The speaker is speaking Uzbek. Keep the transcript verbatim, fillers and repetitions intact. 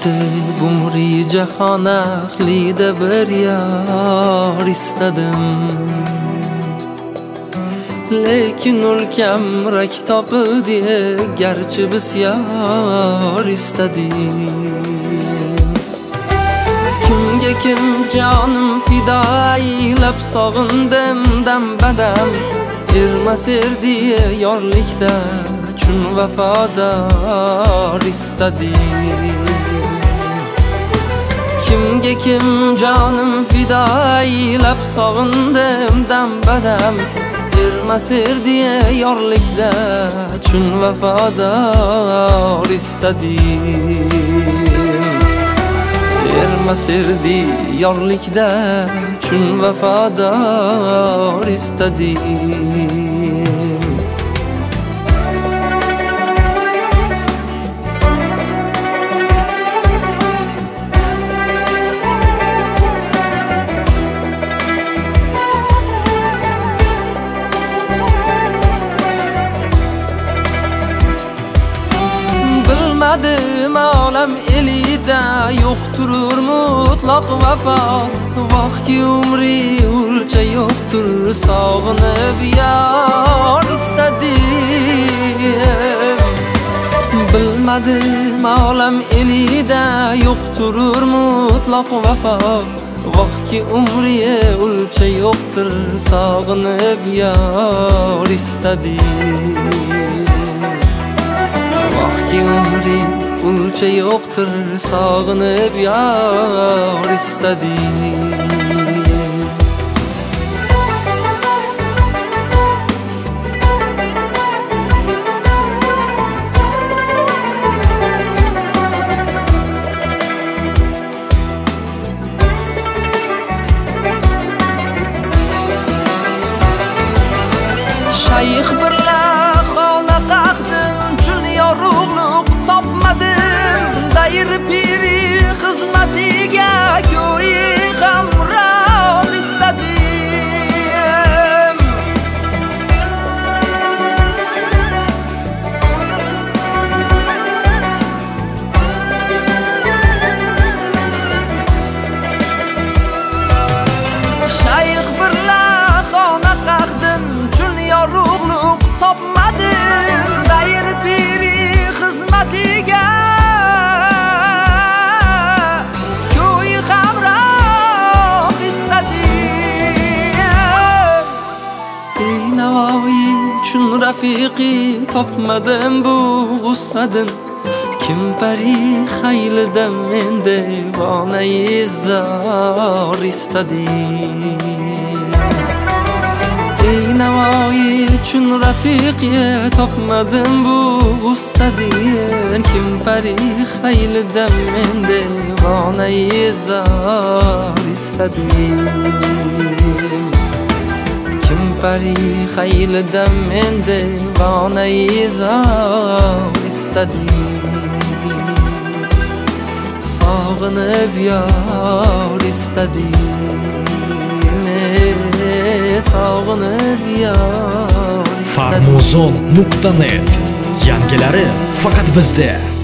deb umri jahon ahlida bir yor istadim. Lekin ulkamrak topildi, garchi bisyor istadim. Kimga kim jonim fido aylab sog'indim dam badam. Ermas erdi yorlikda chun vafodor istadim. Kimga kim jonim fido aylab sog'indim dam badam. Ermas erdi yorlikda chun vafodor istadim. Ermas erdi yorlikda chun vafodor istadim. Bilmadim olam elida yo'qtur mutlaq vafo. Vaqtki umri ulcha yo'qtur, sog'inib yor istadim. Bilmadim olam elida yo'qtur mutlaq vafo. Vaqtki umri ulcha yo'qtur, sog'inib yor istadim. Vaqtki umri ulcha yo'qtur, sog'inib yor istadim. Shayx birla xona qaqdim, chun yorug'liq topmadim. Dayr piri xizmatiga go'yi hamroh istadim. Shayx birla xona qaqdim, chun yorug'liq topmadim. Dayr piri xizmatiga go'yi hamroh istadim. Ey Navoiy chun rafiqi topmadim bu g'ussadin. Kim pari xaylida men devonai zor istadim. Ey Navoiy chun rafiqi topmadim bu g'ussadin. Kim pari xaylida men devonai zor istadim. Kim pari xaylida men devonai zor istadim. Sog'inib yor istadim. Sog'inib yor istadim. farmuzon nuqta net yangilari faqat bizda.